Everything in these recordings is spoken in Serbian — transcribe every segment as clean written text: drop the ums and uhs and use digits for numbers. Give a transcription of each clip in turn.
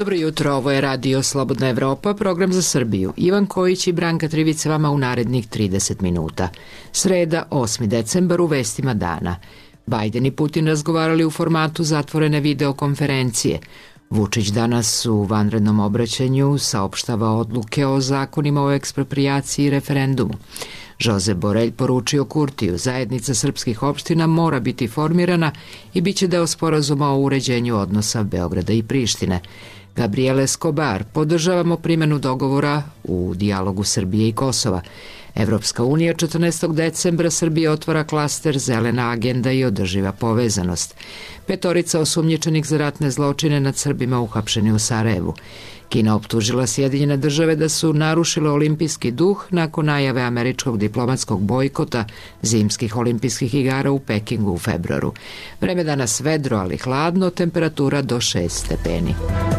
Dobro jutro, ovo je Radio Slobodna Evropa, program za Srbiju. Ivan Kojić i Branka Trivica vama u narednih 30 minuta. Sreda, 8. decembar, u vestima dana. Biden i Putin razgovarali u formatu zatvorene videokonferencije. Vučić danas u vanrednom obraćanju saopštava odluke o zakonima o eksproprijaciji i referendumu. Josep Borelj poručio Kurtiju, zajednica srpskih opština mora biti formirana i bit će deo sporazuma o uređenju odnosa Beograda i Prištine. Gabriel Escobar, podržavamo primenu dogovora u dijalogu Srbije i Kosova. Evropska unija 14. decembra Srbije otvara klaster Zelena agenda i održiva povezanost. 5 osumnjičenih za ratne zločine nad Srbima uhapšeni u Sarajevu. Kina optužila Sjedinjene države da su narušile olimpijski duh nakon najave američkog diplomatskog bojkota zimskih olimpijskih igara u Pekingu u februaru. Vreme danas vedro, ali hladno, temperatura do 6 stepeni.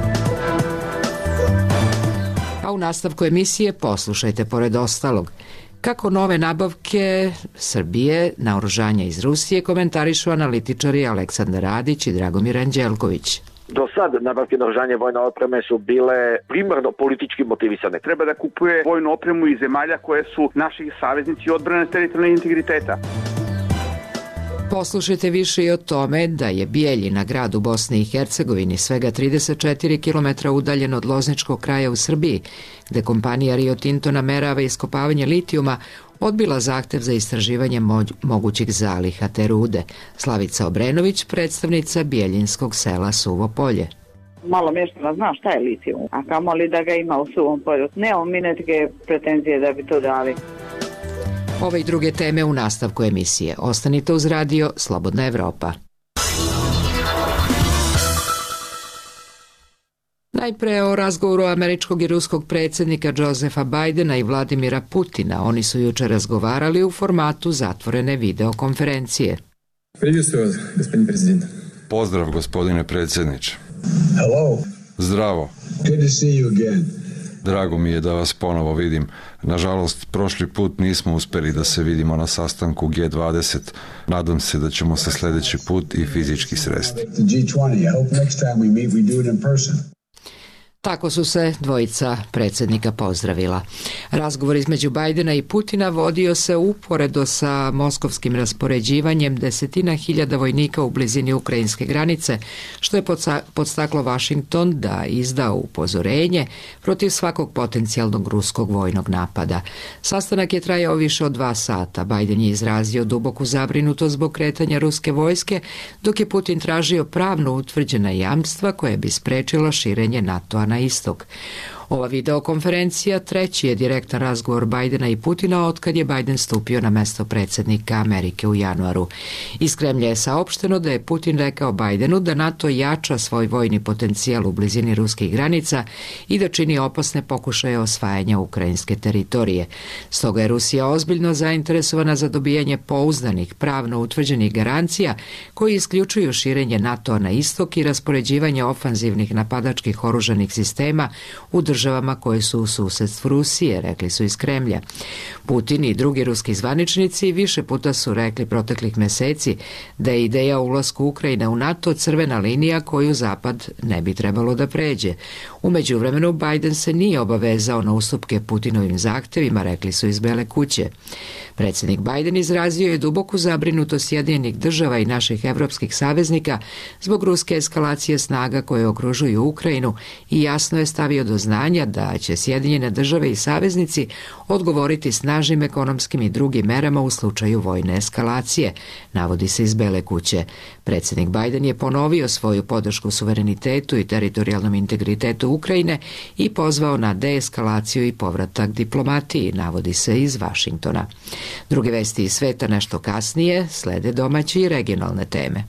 A u nastavku emisije poslušajte pored ostalog. Kako nove nabavke Srbije, naoružanja iz Rusije, komentarišu analitičari Aleksandar Radić i Dragomir Anđelković. Do sad nabavke naoružanja vojne opreme su bile primarno politički motivisane. Treba da kupuje vojnu opremu iz zemalja koje su naši saveznici odbrane teritorijalnog integriteta. Poslušajte više i o tome da je Bijeljina, grad u Bosni i Hercegovini, svega 34 km udaljen od Lozničkog kraja u Srbiji, gde kompanija Rio Tinto namerava iskopavanje litijuma, odbila zahtev za istraživanje mogućih zaliha te rude. Slavica Obrenović, predstavnica bijeljinskog sela Suvo polje. Malo mještana zna šta je litijum, a kamoli da ga ima u Suvom polju. Nemamo mi neke pretenzije da bi to dali. Ove i druge teme u nastavku emisije. Ostanite uz radio Slobodna Evropa. Najpre o razgovoru američkog i ruskog predsjednika Josefa Bidena i Vladimira Putina. Oni su juče razgovarali u formatu zatvorene videokonferencije. Priветствую vas, gospodin predsjednik. Pozdrav, gospodine predsjedniče. Hello. Zdravo. Good to see you again. Drago mi je da vas ponovo vidim. Nažalost, prošli put nismo uspjeli da se vidimo na sastanku G20. Nadam se da ćemo se sljedeći put i fizički sresti. Tako su se dvojica predsjednika pozdravila. Razgovor između Bidena i Putina vodio se uporedo sa moskovskim raspoređivanjem 10.000 vojnika u blizini ukrajinske granice, što je podstaklo Washington da izda upozorenje protiv svakog potencijalnog ruskog vojnog napada. Sastanak je trajao više od 2 sata. Biden je izrazio duboku zabrinutost zbog kretanja ruske vojske, dok je Putin tražio pravno utvrđena jamstva koje bi sprečilo širenje NATO-a na istok. Ova videokonferencija treći je direktan razgovor Bidena i Putina otkad je Biden stupio na mesto predsjednika Amerike u januaru. Iz Kremlja je saopšteno da je Putin rekao Bidenu da NATO jača svoj vojni potencijal u blizini ruskih granica i da čini opasne pokušaje osvajanja ukrajinske teritorije. Stoga je Rusija ozbiljno zainteresovana za dobijanje pouzdanih, pravno utvrđenih garancija koji isključuju širenje NATO-a na istok i raspoređivanje ofanzivnih napadačkih oružanih sistema u državama koje su u susedstvu Rusije, rekli su iz Kremlja. Putin i drugi ruski zvaničnici više puta su rekli proteklih meseci da je ideja o ulasku Ukrajine u NATO crvena linija koju Zapad ne bi trebalo da pređe. U međuvremenu Biden se nije obavezao na ustupke Putinovim zahtevima, rekli su iz Bele kuće. Predsjednik Biden izrazio je duboku zabrinutost Sjedinjenih država i naših evropskih saveznika zbog ruske eskalacije snaga koje okružuju Ukrajinu i jasno je stavio do znanja da će Sjedinjene države i saveznici odgovoriti snažnim ekonomskim i drugim merama u slučaju vojne eskalacije, navodi se iz Bele kuće. Predsjednik Biden je ponovio svoju podršku suverenitetu i teritorijalnom integritetu Ukrajine i pozvao na deeskalaciju i povratak diplomatiji, navodi se iz Vašingtona. Druge vesti iz sveta nešto kasnije, slede domaće i regionalne teme.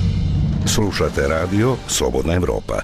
Slušate radio Slobodna Evropa.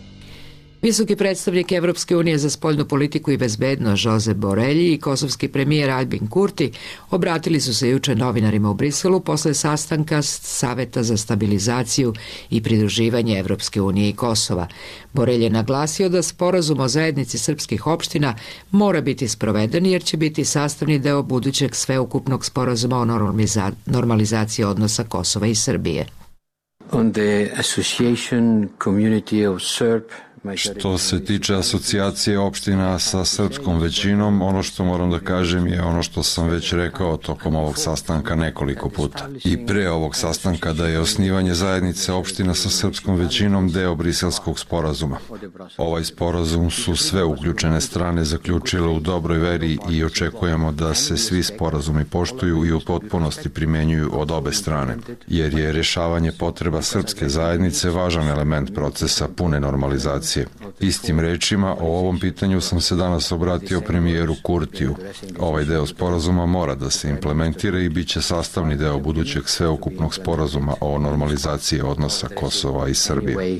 Visoki predstavnik Evropske unije za spoljnu politiku i bezbednost Josep Borelj i kosovski premijer Albin Kurti obratili su se juče novinarima u Briselu posle sastanka Saveta za stabilizaciju i pridruživanje Evropske unije i Kosova. Borelj je naglasio da sporazum o zajednici srpskih opština mora biti sproveden jer će biti sastavni deo budućeg sveukupnog sporazuma o normalizaciji odnosa Kosova i Srbije. On the association community of Serb Što se tiče asocijacije opština sa srpskom većinom, ono što moram da kažem je ono što sam već rekao tokom ovog sastanka nekoliko puta. I pre ovog sastanka da je osnivanje zajednice opština sa srpskom većinom deo Briselskog sporazuma. Ovaj sporazum su sve uključene strane zaključile u dobroj veri i očekujemo da se svi sporazumi poštuju i u potpunosti primenjuju od obe strane, jer je rešavanje potreba srpske zajednice važan element procesa pune normalizacije. Istim rečima, o ovom pitanju sam se danas obratio premijeru Kurtiju. Ovaj deo sporazuma mora da se implementira i bit će sastavni deo budućeg sveukupnog sporazuma o normalizaciji odnosa Kosova i Srbije.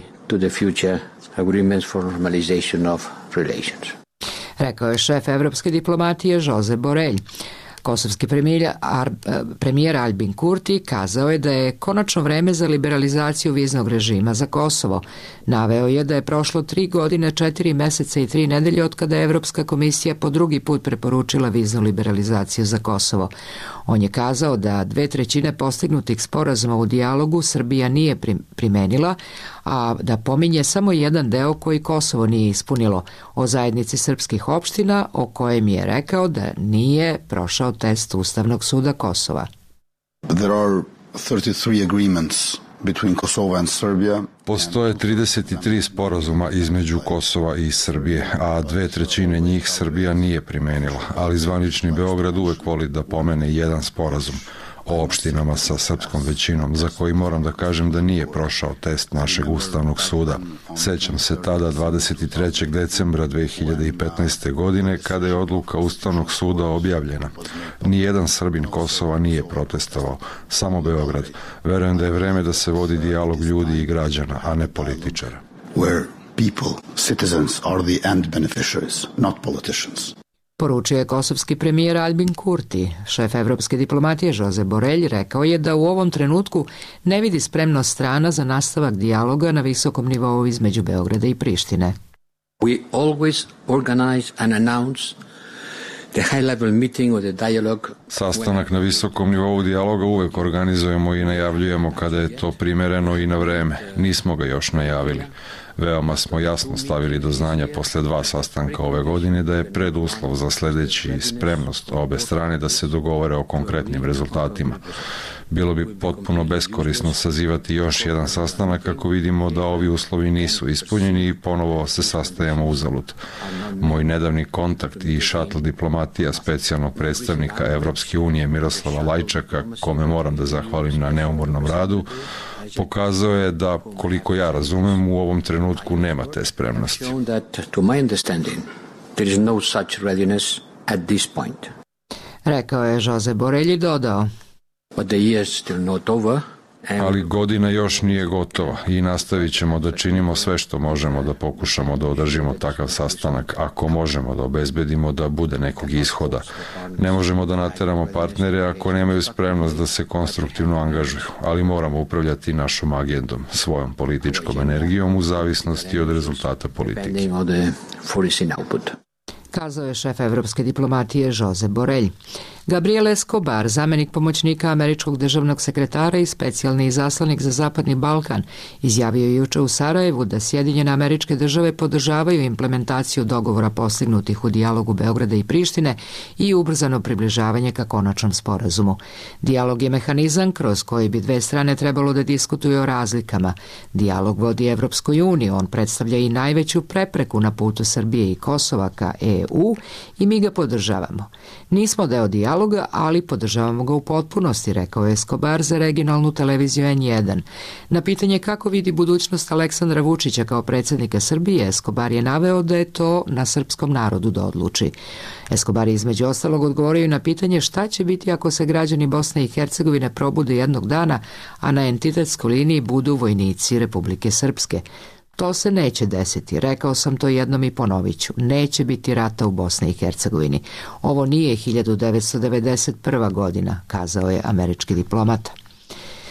Rekao je šef evropske diplomatije Josep Borrell. Kosovski premijer Albin Kurti kazao je da je konačno vreme za liberalizaciju viznog režima za Kosovo. Naveo je da je prošlo 3 godine, 4 meseca i 3 nedelje od kada je Evropska komisija po drugi put preporučila viznu liberalizaciju za Kosovo. On je kazao da 2/3 postignutih sporazuma u dijalogu Srbija nije primenila, a da pominje samo jedan deo koji Kosovo nije ispunilo, o zajednici srpskih opština, o kojem je rekao da nije prošao test Ustavnog suda Kosova. There are 33 agreements between Kosovo and Serbia. Postoje 33 sporazuma između Kosova i Srbije, a 2/3 njih Srbija nije primenila, ali zvanični Beograd uvek voli da pomene jedan sporazum o opštinama sa srpskom većinom, za koji moram da kažem da nije prošao test našeg Ustavnog suda. Sećam se tada 23. decembra 2015. godine kada je odluka Ustavnog suda objavljena. Nijedan Srbin Kosova nije protestovao, samo Beograd. Verujem da je vreme da se vodi dijalog ljudi i građana, a ne političara. Where people, citizens are the end beneficiaries, not politicians. Poručio je kosovski premijer Albin Kurti. Šef evropske diplomatije Josep Borrell rekao je da u ovom trenutku ne vidi spremnost strana za nastavak dijaloga na visokom nivou između Beograda i Prištine. We always organize and announce the high-level meeting or the dialogue. Sastanak na visokom nivou dijaloga uvek organizujemo i najavljujemo kada je to primereno i na vreme. Nismo ga još najavili. Veoma smo jasno stavili do znanja posle 2 sastanka ove godine da je preduslov za sledeći spremnost obe strane da se dogovore o konkretnim rezultatima. Bilo bi potpuno beskorisno sazivati još jedan sastanak ako vidimo da ovi uslovi nisu ispunjeni i ponovo se sastajemo uzalud. Moj nedavni kontakt i šatl diplomatija specijalnog predstavnika Evropske unije Miroslava Lajčaka, kome moram da zahvalim na neumornom radu, pokazao je da, koliko ja razumem, u ovom trenutku nema te spremnosti. Rekao je Josep Borrell i dodao. Ali godina još nije gotova i nastavit ćemo da činimo sve što možemo da pokušamo da održimo takav sastanak, ako možemo da obezbedimo da bude nekog ishoda. Ne možemo da nateramo partnere ako nemaju spremnost da se konstruktivno angažuju, ali moramo upravljati našom agendom, svojom političkom energijom u zavisnosti od rezultata politike. Kazao je šef evropske diplomatije Josep Borrell. Gabriel Escobar, zamenik pomoćnika američkog državnog sekretara i specijalni izaslanik za Zapadni Balkan, izjavio je juče u Sarajevu da Sjedinjene Američke Države podržavaju implementaciju dogovora postignutih u dijalogu Beograda i Prištine i ubrzano približavanje ka konačnom sporazumu. Dijalog je mehanizam kroz koji bi 2 strane trebalo da diskutuju o razlikama. Dijalog vodi Evropskoj uniji, on predstavlja i najveću prepreku na putu Srbije i Kosova ka EU i mi ga podržavamo. Nismo deo dijaloga, ali podržavamo ga u potpunosti, rekao je Escobar za regionalnu televiziju N1. Na pitanje kako vidi budućnost Aleksandra Vučića kao predsjednika Srbije, Escobar je naveo da je to na srpskom narodu da odluči. Escobar je između ostalog odgovorio na pitanje šta će biti ako se građani Bosne i Hercegovine probude jednog dana, a na entitetskoj liniji budu vojnici Republike Srpske. To se neće desiti, rekao sam to jednom i ponovit ću. Neće biti rata u Bosni i Hercegovini. Ovo nije 1991. godina, kazao je američki diplomata.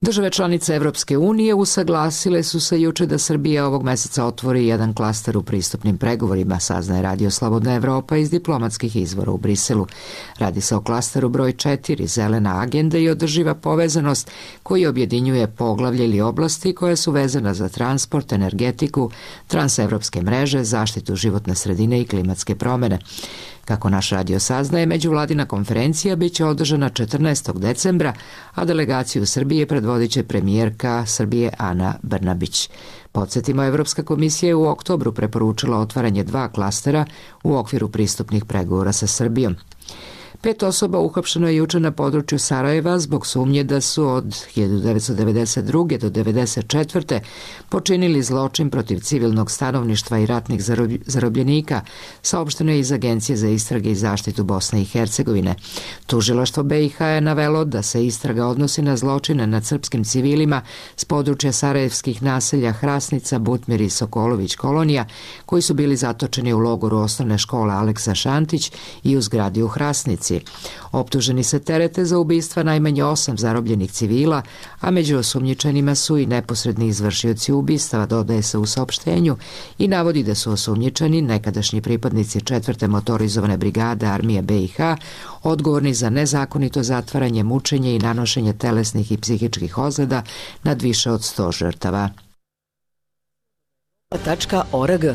Države članice Evropske unije usaglasile su se juče da Srbija ovog meseca otvori jedan klaster u pristupnim pregovorima, saznaje Radio Slobodna Evropa iz diplomatskih izvora u Briselu. Radi se o klasteru broj 4, zelena agenda i održiva povezanost, koji objedinjuje poglavlje ili oblasti koje su vezana za transport, energetiku, transevropske mreže, zaštitu životne sredine i klimatske promene. Kako naš radio saznaje, međuvladina konferencija biće održana 14. decembra, a delegaciju Srbije predvodit će premijerka Srbije Ana Brnabić. Podsjetimo, Evropska komisija je u oktobru preporučila otvaranje 2 klastera u okviru pristupnih pregovora sa Srbijom. 5 osoba uhapšeno je juče na području Sarajeva zbog sumnje da su od 1992. do 1994. počinili zločin protiv civilnog stanovništva i ratnih zarobljenika, saopšteno je iz Agencije za istrage i zaštitu Bosne i Hercegovine. Tužilaštvo BiH je navelo da se istraga odnosi na zločine nad srpskim civilima s područja sarajevskih naselja Hrasnica, Butmir i Sokolović kolonija, koji su bili zatočeni u logoru osnovne škole Aleksa Šantić i u zgradi u Hrasnici. Optuženi se terete za ubistva najmanje 8 zarobljenih civila, a među osumnjičenima su i neposredni izvršioci ubistava, dodaje se u saopštenju, i navodi da su osumnjičeni nekadašnji pripadnici 4. motorizovane brigade armije BiH, odgovorni za nezakonito zatvaranje, mučenje i nanošenje telesnih i psihičkih ozljeda nad više od 100 žrtava. .org.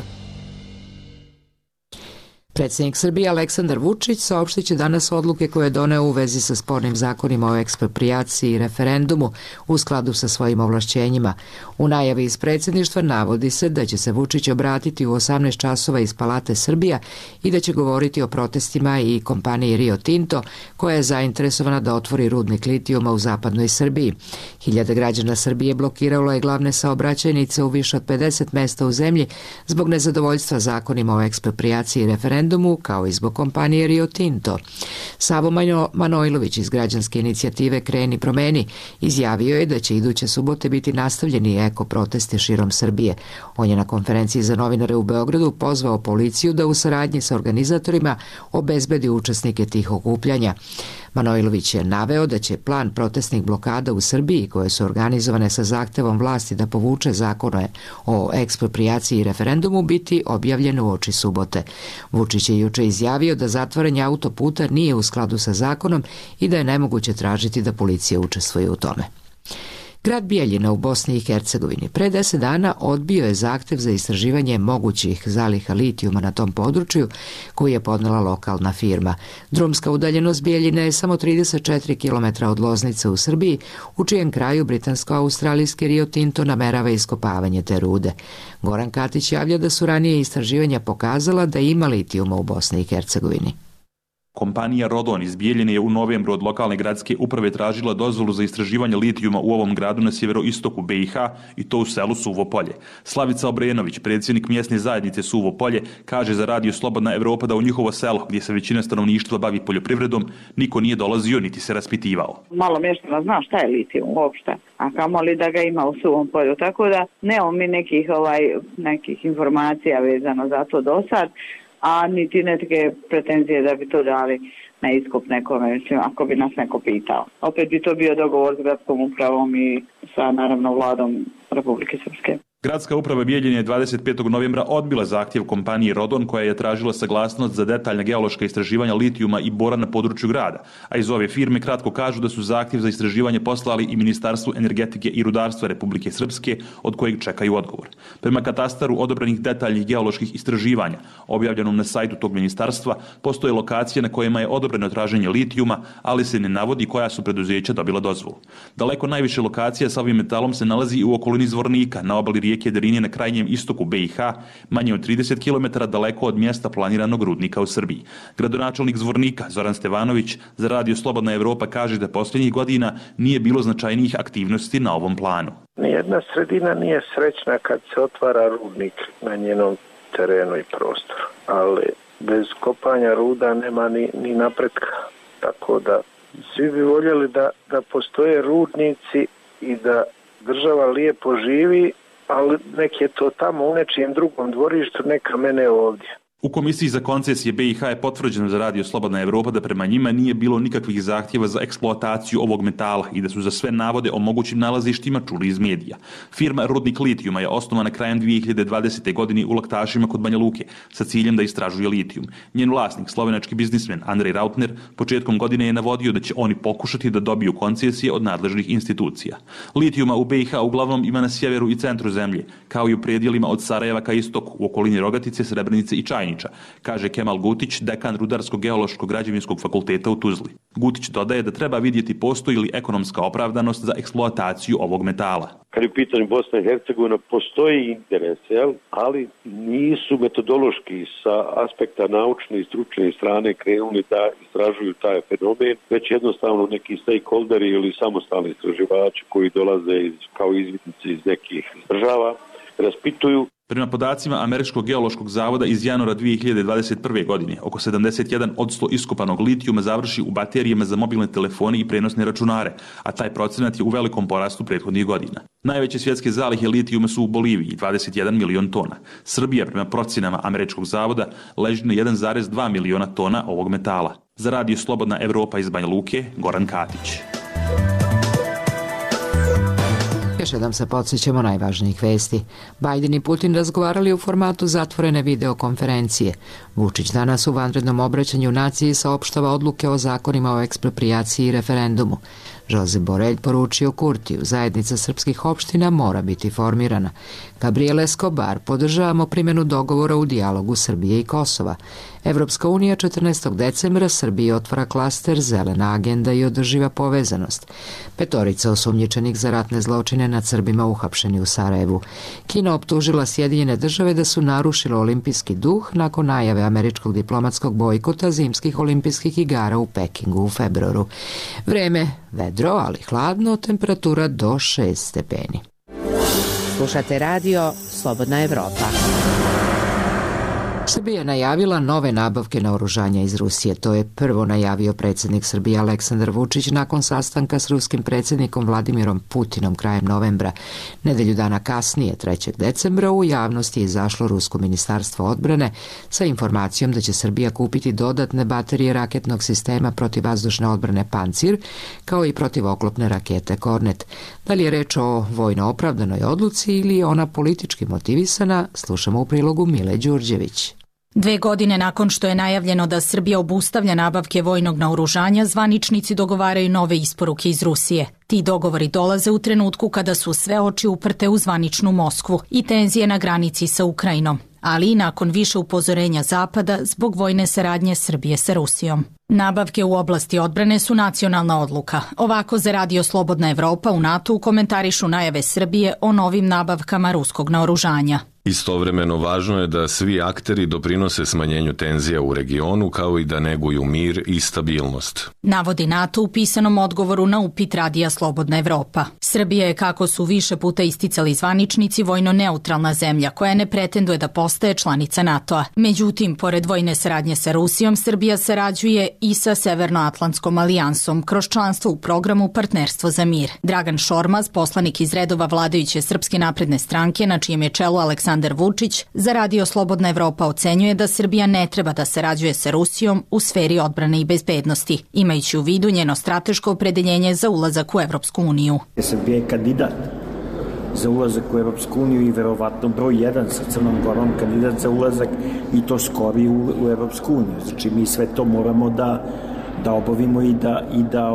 Predsjednik Srbije Aleksandar Vučić saopštit će danas odluke koje je doneo u vezi sa spornim zakonima o eksproprijaciji i referendumu u skladu sa svojim ovlašćenjima. U najavi iz predsjedništva navodi se da će se Vučić obratiti u 18 časova iz Palate Srbija i da će govoriti o protestima i kompaniji Rio Tinto, koja je zainteresovana da otvori rudnik litijuma u zapadnoj Srbiji. Hiljade građana Srbije blokiralo je glavne saobraćajnice u više od 50 mesta u zemlji zbog nezadovoljstva zakonima o eksproprijaciji i referendumu, kao i zbog kompanije Rio Tinto. Savo Manojlović iz građanske inicijative Kreni promeni izjavio je da će iduće subote biti nastavljeni eko proteste širom Srbije. On je na konferenciji za novinare u Beogradu pozvao policiju da u saradnji sa organizatorima obezbedi učesnike tih okupljanja. Manojlović je naveo da će plan protestnih blokada u Srbiji, koje su organizovane sa zahtevom vlasti da povuče zakone o eksproprijaciji i referendumu, biti objavljen uoči subote. Vučić je juče izjavio da zatvaranje autoputa nije u skladu sa zakonom i da je nemoguće tražiti da policija učestvuje u tome. Grad Bijeljina u Bosni i Hercegovini pre 10 dana odbio je zahtev za istraživanje mogućih zaliha litijuma na tom području koji je podnela lokalna firma. Drumska udaljenost Bijeljine je samo 34 km od Loznice u Srbiji, u čijem kraju britansko-australijski Rio Tinto namerava iskopavanje te rude. Goran Katić javlja da su ranije istraživanja pokazala da ima litijuma u Bosni i Hercegovini. Kompanija Rodon iz Bijeljine je u novembru od lokalne gradske uprave tražila dozvolu za istraživanje litijuma u ovom gradu na sjeveroistoku BiH i to u selu Suvo Polje. Slavica Obrenović, predsjednik mjesne zajednice Suvo Polje, kaže za Radio Slobodna Evropa da u njihovo selo, gdje se većina stanovništva bavi poljoprivredom, niko nije dolazio niti se raspitivao. Malo mještana zna šta je litijum uopšte, a kamoli da ga ima u Suvom Polju, tako da nemamo mi nekih informacija vezano za to do sad, a niti neke pretenzije da bi to dali na iskup nekome, mislim, ako bi nas neko pitao. Opet bi to bio dogovor s gradskom upravom i sa, naravno, vladom Republike Srpske. Gradska uprava Bijeljine je 25. novembra odbila zahtjev kompanije Rodon, koja je tražila saglasnost za detaljna geološka istraživanja litijuma i bora na području grada, a iz ove firme kratko kažu da su zahtjev za istraživanje poslali i Ministarstvu energetike i rudarstva Republike Srpske, od kojeg čekaju odgovor. Prema katastaru odobrenih detaljnih geoloških istraživanja, objavljenom na sajtu tog ministarstva, postoje lokacije na kojima je odobreno traženje litijuma, ali se ne navodi koja su preduzeća dobila dozvolu. Daleko najviše lokacija sa ovim metalom se nalazi u okolini Zvornika, na obali rijeke Drinje na krajnjem istoku BiH, manje od 30 km daleko od mjesta planiranog rudnika u Srbiji. Gradonačelnik Zvornika, Zoran Stevanović, za Radio Slobodna Evropa kaže da posljednjih godina nije bilo značajnijih aktivnosti na ovom planu. Nijedna sredina nije srećna kad se otvara rudnik na njenom terenu i prostoru, ali bez kopanja ruda nema ni napretka. Tako da svi bi voljeli da postoje rudnici i da država lijepo živi, ali nek je to tamo u nečijem drugom dvorištu, neka mene ovdje. U Komisiji za koncesije BiH je potvrđeno za Radio Slobodna Evropa da prema njima nije bilo nikakvih zahtjeva za eksploataciju ovog metala i da su za sve navode o mogućim nalazištima čuli iz medija. Firma Rudnik litijuma je osnovana krajem 2020. godine u Laktašima kod Banja Luke sa ciljem da istražuje litijum. Njen vlasnik, slovenački biznismen Andrej Rautner, početkom godine je navodio da će oni pokušati da dobiju koncesije od nadležnih institucija. Litijuma u BiH uglavnom ima na sjeveru i centru zemlje, kao i u predjelima od Sarajeva ka istoku, u okolini Rogatice, Srebrenice i Čajniča, kaže Kemal Gutić, dekan Rudarsko-geološkog građevinskog fakulteta u Tuzli. Gutić dodaje da treba vidjeti postoji li ekonomska opravdanost za eksploataciju ovog metala. Kad je u pitanju Bosna i Hercegovina, postoji interes, ali nisu metodološki sa aspekta naučne i stručne strane krenuli da istražuju taj fenomen, već jednostavno neki stakeholderi ili samostalni istraživači koji dolaze kao izvidnici iz nekih država, raspituju. Prema podacima Američkog geološkog zavoda iz januara 2021. godine, oko 71% iskopanog litijuma završi u baterijama za mobilne telefone i prenosne računare, a taj procenat je u velikom porastu prethodnih godina. Najveće svjetske zalihe litijuma su u Boliviji, 21 milion tona. Srbija, prema procenama Američkog zavoda, leži na 1,2 miliona tona ovog metala. Za Radio Slobodna Evropa iz Banja Luke, Goran Katić. Još jednom se podsjećamo najvažnijih vesti. Biden i Putin razgovarali u formatu zatvorene videokonferencije. Vučić danas u vanrednom obraćanju naciji saopštava odluke o zakonima o eksproprijaciji i referendumu. Josep Borelj poručio Kurtiju, zajednica srpskih opština mora biti formirana. Gabriel Escobar, podržavamo primjenu dogovora u dijalogu Srbije i Kosova. Evropska unija 14. decembra Srbiji otvara klaster Zelena agenda i održiva povezanost. 5 osumnjičenih za ratne zločine nad Srbima uhapšeni u Sarajevu. Kina optužila Sjedinjene države da su narušile olimpijski duh nakon najave američkog diplomatskog bojkota zimskih olimpijskih igara u Pekingu u februaru. Vreme vedro, ali hladno, temperatura do 6 stepeni. Slušate radio Slobodna Evropa. Srbija je najavila nove nabavke naoružanja iz Rusije. To je prvo najavio predsjednik Srbije Aleksandar Vučić nakon sastanka s ruskim predsjednikom Vladimirom Putinom krajem novembra. Nedelju dana kasnije, 3. decembra, u javnosti je izašlo Rusko ministarstvo odbrane sa informacijom da će Srbija kupiti dodatne baterije raketnog sistema protivvazdušne odbrane Pancir, kao i protivoklopne rakete Kornet. Da li je reč o vojno opravdanoj odluci ili je ona politički motivisana, slušamo u prilogu Mile Đurđević. 2 godine nakon što je najavljeno da Srbija obustavlja nabavke vojnog naoružanja, zvaničnici dogovaraju nove isporuke iz Rusije. Ti dogovori dolaze u trenutku kada su sve oči uprte u zvaničnu Moskvu i tenzije na granici sa Ukrajinom, ali i nakon više upozorenja Zapada zbog vojne saradnje Srbije sa Rusijom. Nabavke u oblasti odbrane su nacionalna odluka. Ovako za Radio Slobodna Evropa u NATO komentarišu najave Srbije o novim nabavkama ruskog naoružanja. Istovremeno važno je da svi akteri doprinose smanjenju tenzija u regionu kao i da neguju mir i stabilnost. Navodi NATO u pisanom odgovoru na upit Radija Slobodna Evropa. Srbija je, kako su više puta isticali zvaničnici, vojno neutralna zemlja koja ne pretenduje da postaje članica NATO-a. Međutim, pored vojne saradnje sa Rusijom, Srbija sarađuje i sa Severnoatlantskom alijansom kroz članstvo u programu Partnerstvo za mir. Dragan Šormaz, poslanik iz redova vladajuće Srpske napredne stranke, na čijem je čelu Aleksandar Vučić, za Radio Slobodna Evropa ocenjuje da Srbija ne treba da sarađuje sa Rusijom u sferi odbrane i bezbednosti, imajući u vidu njeno strateško opredeljenje za ulazak u Evropsku uniju. Srbija je kandidat za ulazak u Evropsku uniju i verovatno broj 1 sa Crnom Gorom kandidat za ulazak i to skori u Evropsku uniju. Znači mi sve to moramo da obavimo i da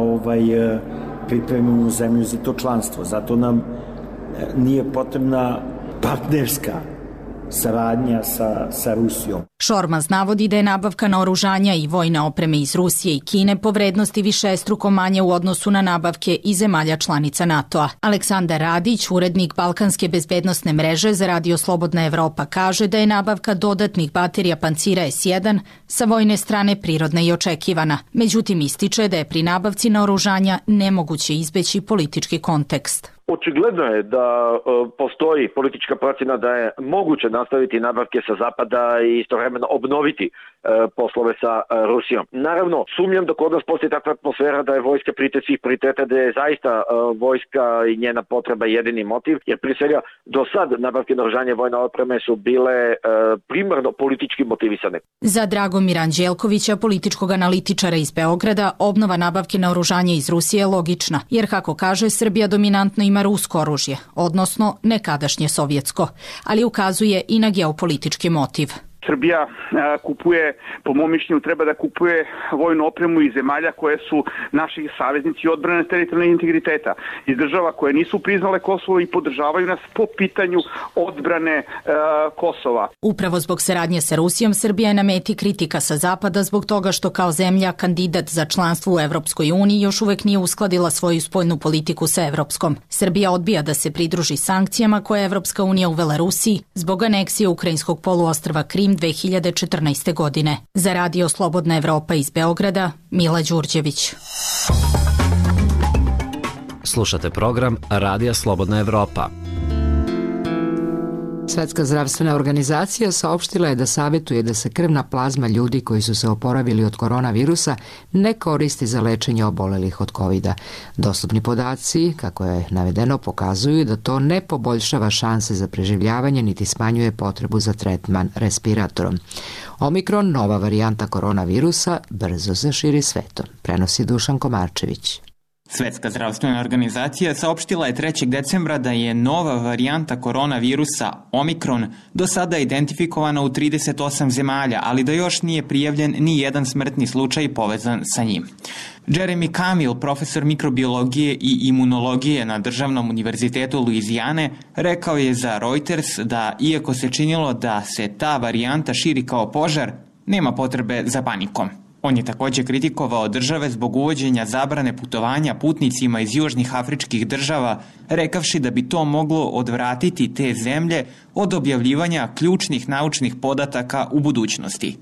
pripremimo zemlju za to članstvo. Zato nam nije potrebna partnerska saradnja sa Rusijom. Šormaz navodi da je nabavka naoružanja i vojne opreme iz Rusije i Kine po vrednosti višestruko manje u odnosu na nabavke iz zemalja članica NATO-a. Aleksandar Radić, urednik Balkanske bezbednosne mreže za Radio Slobodna Evropa, kaže da je nabavka dodatnih baterija Pancira S1 sa vojne strane prirodna i očekivana. Međutim, ističe da je pri nabavci naoružanja nemoguće izbeći politički kontekst. Očigledno je da postoji politička procjena da je moguće nastaviti nabavke sa zapada i istovremeno obnoviti poslove sa Rusijom. Naravno, sumnjam da kod nas postoji takva atmosfera da je vojska prioritet svih prioriteta, da je zaista vojska i njena potreba jedini motiv, jer prije svega do sad nabavke naoružanja i vojne opreme su bile primarno politički motivisane. Za Dragomira Anđelkovića, političkog analitičara iz Beograda, obnova nabavke naoružanja iz Rusije je logična, jer kako kaže, Srbija dominantno ima rusko oružje, odnosno nekadašnje sovjetsko, ali ukazuje i na geopolitički motiv. Srbija kupuje, po mom mišljenju, treba da kupuje vojnu opremu iz zemalja koje su naši saveznici odbrane teritorijalnog integriteta, iz država koje nisu priznale Kosovo i podržavaju nas po pitanju odbrane Kosova. Upravo zbog saradnje sa Rusijom, Srbija je na meti kritika sa zapada zbog toga što kao zemlja kandidat za članstvo u Evropskoj uniji još uvek nije uskladila svoju spoljnu politiku sa evropskom. Srbija odbija da se pridruži sankcijama koje je Evropska unija uvela Rusiji zbog aneksije ukrajinskog poluostrva Krim 2014. godine. Za Radio Slobodna Evropa iz Beograda, Mila Đurđević. Slušate program Radija Slobodna Evropa. Svetska zdravstvena organizacija saopštila je da savjetuje da se krvna plazma ljudi koji su se oporavili od koronavirusa ne koristi za lečenje obolelih od COVID-a. Dostupni podaci, kako je navedeno, pokazuju da to ne poboljšava šanse za preživljavanje niti smanjuje potrebu za tretman respiratorom. Omikron, nova varijanta koronavirusa, brzo se širi svetom, prenosi Dušan Komarčević. Svetska zdravstvena organizacija saopštila je 3. decembra da je nova varijanta koronavirusa Omikron do sada identifikovana u 38 zemalja, ali da još nije prijavljen ni jedan smrtni slučaj povezan sa njim. Jeremy Camille, profesor mikrobiologije i imunologije na Državnom univerzitetu Luizijane, rekao je za Reuters da, iako se činilo da se ta varijanta širi kao požar, nema potrebe za panikom. On je također kritikovao države zbog uvođenja zabrane putovanja putnicima iz južnih afričkih država, rekavši da bi to moglo odvratiti te zemlje od objavljivanja ključnih naučnih podataka u budućnosti.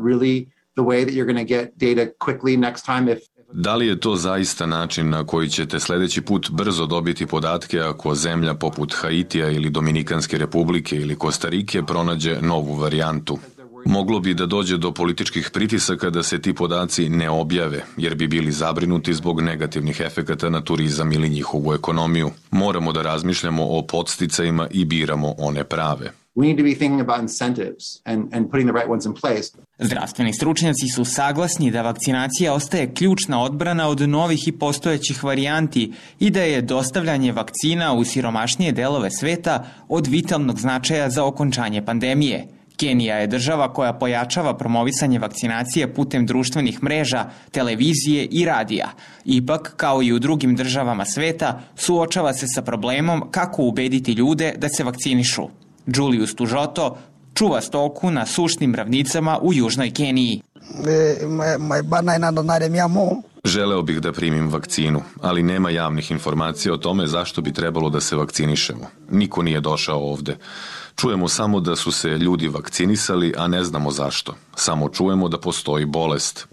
Da li je to zaista način na koji ćete sljedeći put brzo dobiti podatke ako zemlja poput Haitija ili Dominikanske republike ili Kostarike pronađe novu varijantu? Moglo bi da dođe do političkih pritisaka da se ti podaci ne objave, jer bi bili zabrinuti zbog negativnih efekata na turizam ili njihovu ekonomiju. Moramo da razmišljamo o podsticajima i biramo one prave. Zdravstveni stručnjaci su saglasni da vakcinacija ostaje ključna odbrana od novih i postojećih varijanti i da je dostavljanje vakcina u siromašnije delove sveta od vitalnog značaja za okončanje pandemije. Kenija je država koja pojačava promovisanje vakcinacije putem društvenih mreža, televizije i radija. Ipak, kao i u drugim državama sveta, suočava se sa problemom kako ubediti ljude da se vakcinišu. Julius Tužoto čuva stoku na sušnim ravnicama u južnoj Keniji. Želeo bih da primim vakcinu, ali nema javnih informacija o tome zašto bi trebalo da se vakcinišemo. Niko nije došao ovde. Čujemo samo da su se ljudi vakcinisali, a ne znamo zašto. Samo čujemo da postoji bolest.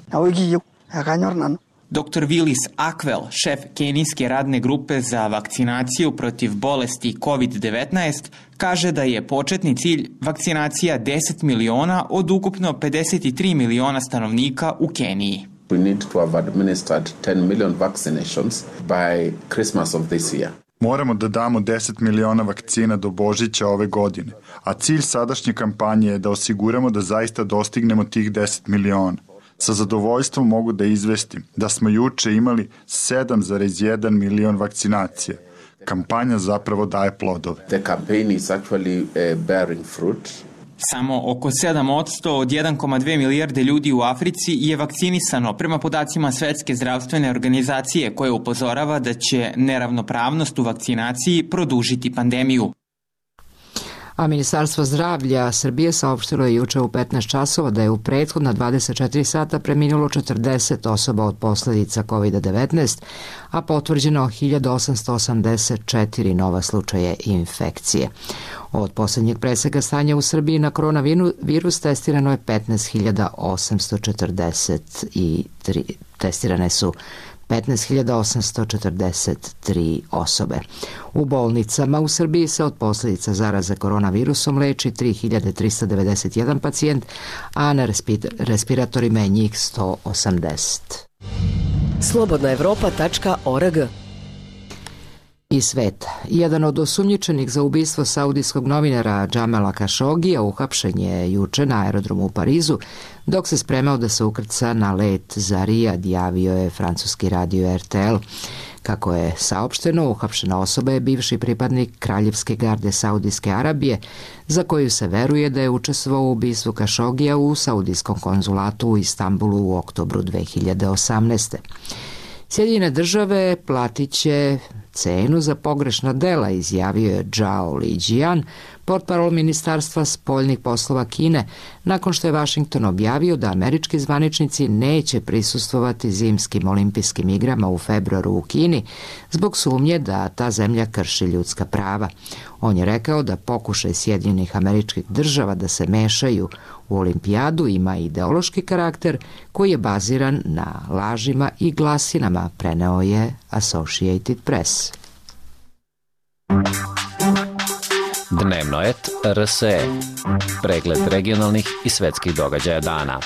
Dr. Willis Ackwell, šef kenijske radne grupe za vakcinaciju protiv bolesti COVID-19, kaže da je početni cilj vakcinacija 10 miliona od ukupno 53 miliona stanovnika u Keniji. We need to have administered 10 million vaccinations by Christmas of this year. Moramo da damo 10 miliona vakcina do Božića ove godine, a cilj sadašnje kampanje je da osiguramo da zaista dostignemo tih 10 miliona. Sa zadovoljstvom mogu da izvestim da smo juče imali 7,1 milion vakcinacija. Kampanja zapravo daje plodove. The campaign is actually bearing fruit. Samo oko 7% od 1,2 milijarde ljudi u Africi je vakcinisano prema podacima Svetske zdravstvene organizacije koja upozorava da će neravnopravnost u vakcinaciji produžiti pandemiju. A Ministarstvo zdravlja Srbije saopštilo je juče u 15 časova da je u prethodna 24 sata preminulo 40 osoba od posljedica COVID-19, a potvrđeno 1884 nova slučaje infekcije. Od posljednjeg preseka stanja u Srbiji na koronavirus testirano je 15.843. Testirane su 15.843 osobe. U bolnicama u Srbiji se od posljedica zaraze koronavirusom leči 3.391 pacijent, a na respiratorima je njih 180. Slobodnaevropa.org. I sveta. Jedan od osumnjičenih za ubistvo saudijskog novinara Džamela Kašogija uhapšen je juče na aerodromu u Parizu, dok se spremao da se ukrca na let za Rijad, javio je francuski radio RTL. Kako je saopšteno, uhapšena osoba je bivši pripadnik Kraljevske garde Saudijske Arabije, za koju se veruje da je učestvovao u ubistvu Kašogija u saudijskom konzulatu u Istanbulu u oktobru 2018. Sjedinjene države platit će cenu za pogrešna dela, izjavio je Zhao Lijian, portparol Ministarstva spoljnih poslova Kine, nakon što je Washington objavio da američki zvaničnici neće prisustvovati zimskim olimpijskim igrama u februaru u Kini zbog sumnje da ta zemlja krši ljudska prava. On je rekao da pokušaj Sjedinjenih Američkih Država da se mešaju u olimpijadu ima ideološki karakter koji je baziran na lažima i glasinama, preneo je Associated Press. Dnevno et RSE. Pregled regionalnih i svetskih događaja dana.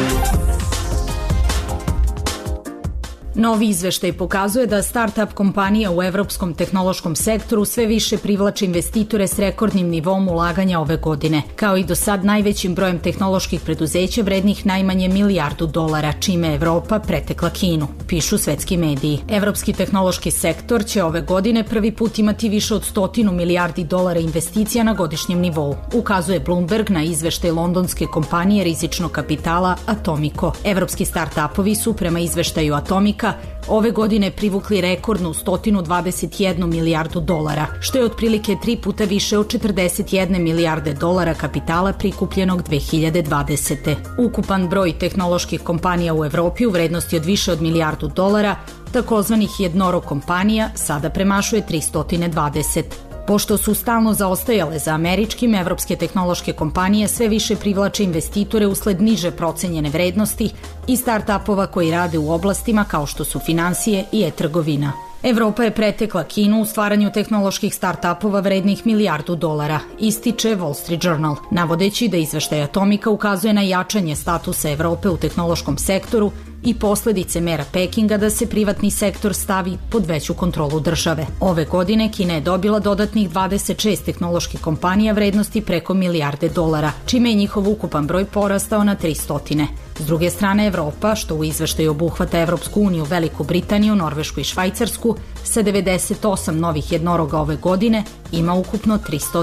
Novi izveštaj pokazuje da start-up kompanija u evropskom tehnološkom sektoru sve više privlači investitore s rekordnim nivom ulaganja ove godine, kao i do sad najvećim brojem tehnoloških preduzeća vrednih najmanje $1 milijardu, čime je Evropa pretekla Kinu, pišu svetski mediji. Evropski tehnološki sektor će ove godine prvi put imati više od $100 milijardi investicija na godišnjem nivou, ukazuje Bloomberg na izveštaj londonske kompanije rizičnog kapitala Atomico. Evropski start-upovi su prema izveštaju Atomica ove godine privukli rekordnu $121 milijardu, što je otprilike 3 puta više od $41 milijarde kapitala prikupljenog 2020. Ukupan broj tehnoloških kompanija u Evropi u vrednosti od više od $1 milijardu, takozvanih jednoro kompanija, sada premašuje 320. Pošto su stalno zaostajale za američkim, evropske tehnološke kompanije sve više privlače investitore usled niže procenjene vrednosti i start-upova koji rade u oblastima kao što su finansije i e-trgovina. Evropa je pretekla Kinu u stvaranju tehnoloških start-upova vrednih $1 milijardu, ističe Wall Street Journal, navodeći da izveštaj Atomica ukazuje na jačanje statusa Evrope u tehnološkom sektoru i posledice mera Pekinga da se privatni sektor stavi pod veću kontrolu države. Ove godine Kina je dobila dodatnih 26 tehnoloških kompanija vrednosti preko $1 milijarde, čime je njihov ukupan broj porastao na 300. S druge strane, Evropa, što u izveštaju obuhvata Evropsku uniju, Veliku Britaniju, Norvešku i Švajcarsku, sa 98 novih jednoroga ove godine, ima ukupno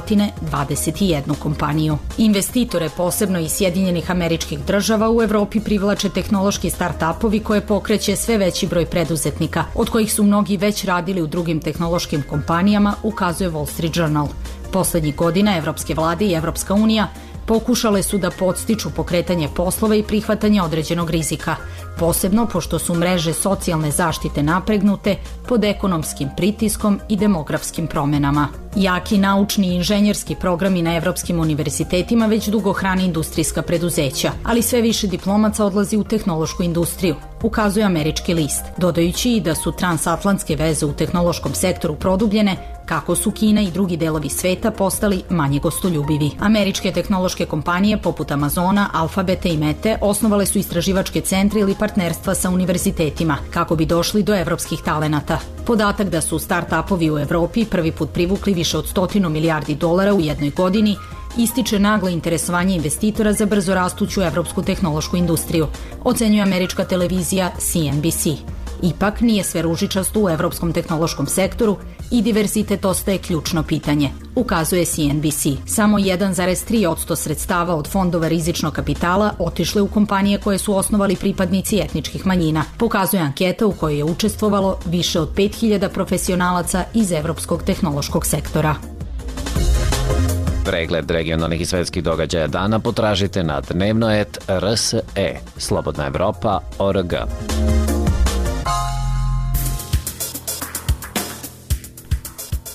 321 kompaniju. Investitore, posebno iz Sjedinjenih Američkih Država, u Evropi privlače tehnološki start-upovi koje pokreće sve veći broj preduzetnika, od kojih su mnogi već radili u drugim tehnološkim kompanijama, ukazuje Wall Street Journal. Poslednjih godina evropske vlade i Evropska unija pokušale su da podstiču pokretanje poslova i prihvatanje određenog rizika, posebno pošto su mreže socijalne zaštite napregnute pod ekonomskim pritiskom i demografskim promenama. Jaki naučni i inženjerski programi na evropskim univerzitetima već dugo hrane industrijska preduzeća, ali sve više diplomaca odlazi u tehnološku industriju, ukazuje američki list, dodajući i da su transatlantske veze u tehnološkom sektoru produbljene, kako su Kina i drugi delovi sveta postali manje gostoljubivi. Američke tehnološke kompanije poput Amazona, Alfabeta i Mete osnovale su istraživačke centre ili partnerstva sa univerzitetima kako bi došli do evropskih talenata. Podatak da su start-upovi u Evropi prvi put privukli više od $100 milijardi u jednoj godini ističe naglo interesovanje investitora za brzo rastuću evropsku tehnološku industriju, ocenjuje američka televizija CNBC. Ipak nije sve ružičasto u evropskom tehnološkom sektoru i diversitet ostaje ključno pitanje, ukazuje CNBC. Samo 1,3% sredstava od fondova rizičnog kapitala otišle u kompanije koje su osnovali pripadnici etničkih manjina, pokazuje anketa u kojoj je učestvovalo više od 5000 profesionalaca iz evropskog tehnološkog sektora. Pregled regionalnih i svetskih događaja dana potražite na dnevno.rse, slobodnaevropa.org.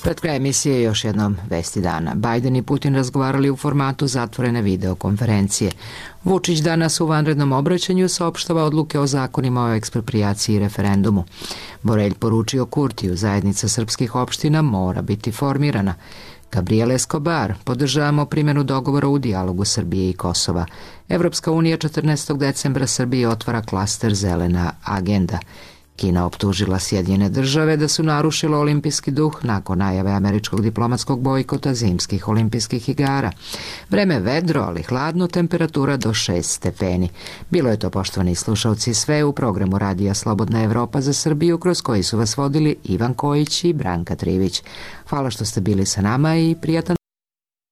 Pred kraj emisije još jednom vesti dana. Biden i Putin razgovarali u formatu zatvorene videokonferencije. Vučić danas u vanrednom obraćanju saopštava odluke o zakonima o eksproprijaciji i referendumu. Borelj poručio Kurtiju, zajednica srpskih opština mora biti formirana. Gabriel Escobar, podržavamo primjenu dogovora u dijalogu Srbije i Kosova. Evropska unija 14. decembra Srbiji otvara klaster Zelena agenda. Kina optužila Sjedinjene države da su narušile olimpijski duh nakon najave američkog diplomatskog bojkota zimskih olimpijskih igara. Vreme vedro, ali hladno, temperatura do 6 stepeni. Bilo je to, poštovani slušalci, sve u programu Radija Slobodna Evropa za Srbiju, kroz koji su vas vodili Ivan Kojić i Branka Trivić. Hvala što ste bili sa nama i prijatan